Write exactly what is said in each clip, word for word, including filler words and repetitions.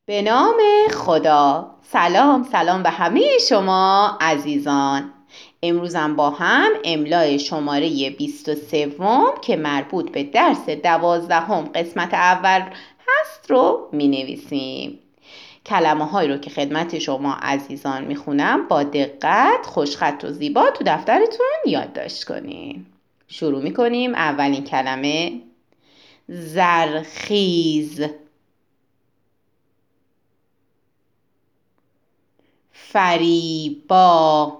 به نام خدا. سلام سلام به همه شما عزیزان. امروزم با هم املای شماره بیست و سوم که مربوط به درس دوازدهم قسمت اول هست رو می نویسیم. کلمه هایی رو که خدمت شما عزیزان می خونم با دقت، خوشخط و زیبا تو دفترتون یادداشت کنین. شروع می کنیم. اولین کلمه زرخیز، فریبا،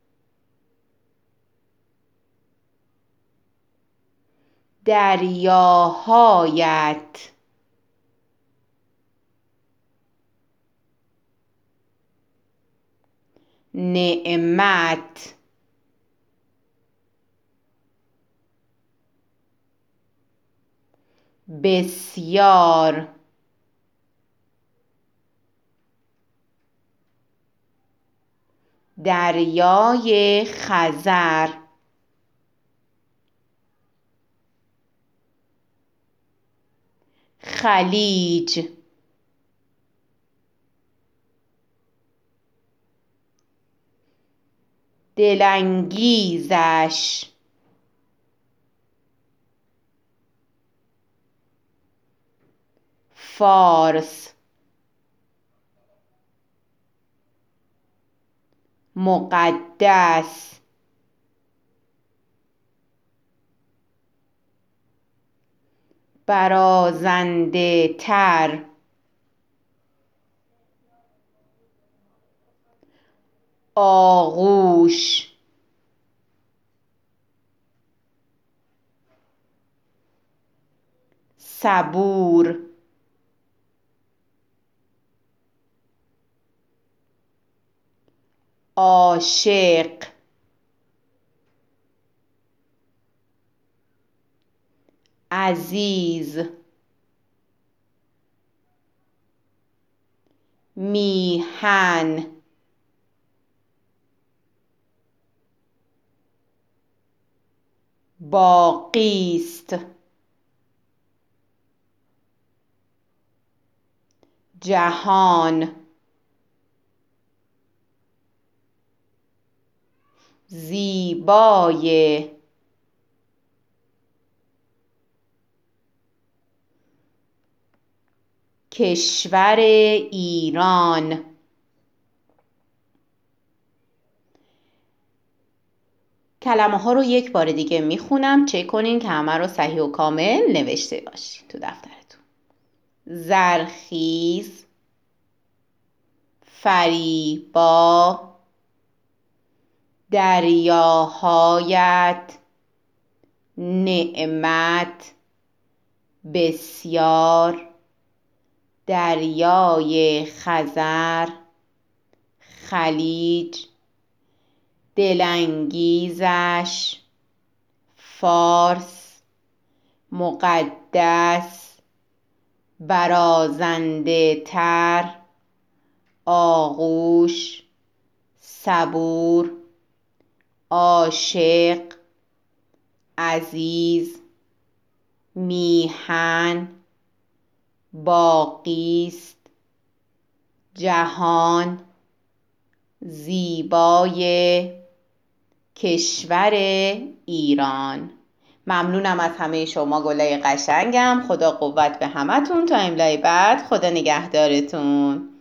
دریاهایت، نعمت، بسیار، دریای خزر، خلیج، دلانگیزش، فارس، مقدس، برازنده تر، آغوش، صبور، عاشق، عزیز، میهن، باقیست، جهان، زیبای، کشور ایران. کلمه ها رو یک بار دیگه میخونم، چک کنین که همه رو صحیح و کامل نوشته باشین تو دفترتون. زرخیز، فریبا، دریاهایت، نعمت، بسیار، دریای خزر، خلیج، دلانگیزش، فارس، مقدس، برازنده تر، آغوش، صبور، عاشق، عزیز، میهن، باقیست، جهان، زیبای، کشور ایران. ممنونم از همه شما گلای قشنگم. خدا قوت به همتون. تا املای بعد، خدا نگهدارتون.